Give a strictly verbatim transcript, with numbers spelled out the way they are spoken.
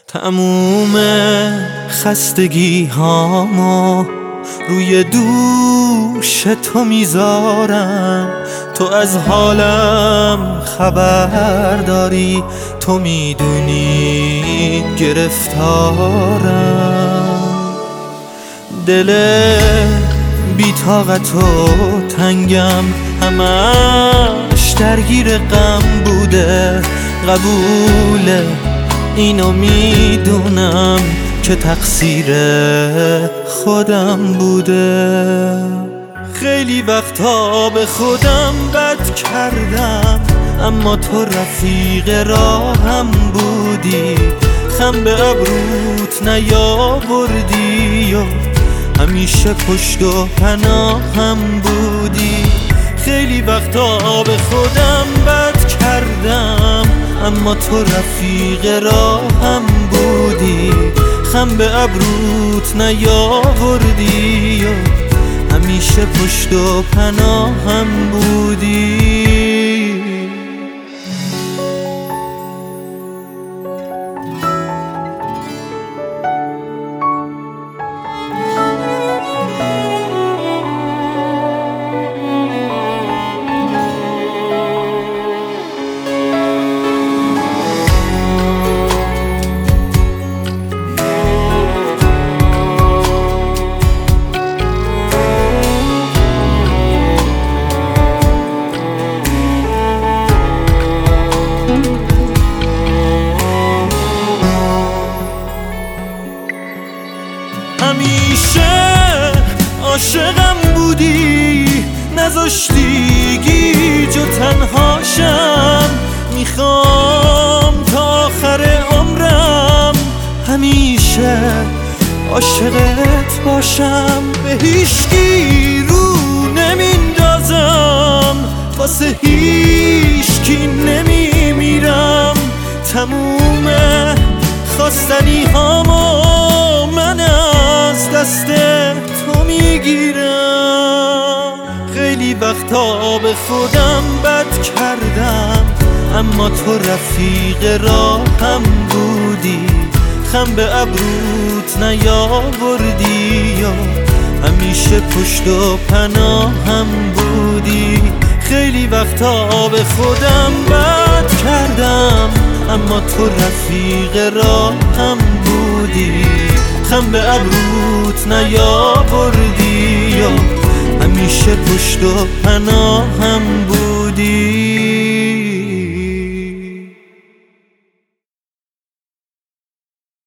تموم خستگی هامو روی دوش تو میذارم. تو از حالم خبر داری، تو میدونی گرفتارم. دل بی‌طاقت و تنگم همش درگیر غم بوده. قبوله اینو میدونم که تقصیر خودم بوده. خیلی وقتا به خودم بد کردم، اما تو رفیق راهم بودی. خم به ابروت نیاوردی و همیشه پشت و پناهم بودی. خیلی وقتا به خودم بد کردم، اما تو رفیق راهم بودی. خم به ابروت نیاوردی و همیشه پشت و پناهم بودی. همیشه عاشقم بودی، نذاشتی گیج و تنهاشم. میخوام تا آخر عمرم همیشه عاشقت باشم. به هیچکی رو نمیندازم، واسه هیچکی نمیمیرم. تموم خواستنی هامو من از دست تو میگیرم. خیلی وقتا به خودم بد کردم، اما تو رفیق راهم بودی. خم به ابروت نیاوردی و همیشه پشت و پناهم بودی. خیلی وقتا به خودم بد کردم، اما تو رفیق راهم بودی. خم به ابروت نیاوردی و همیشه پشت و پناهم بودی.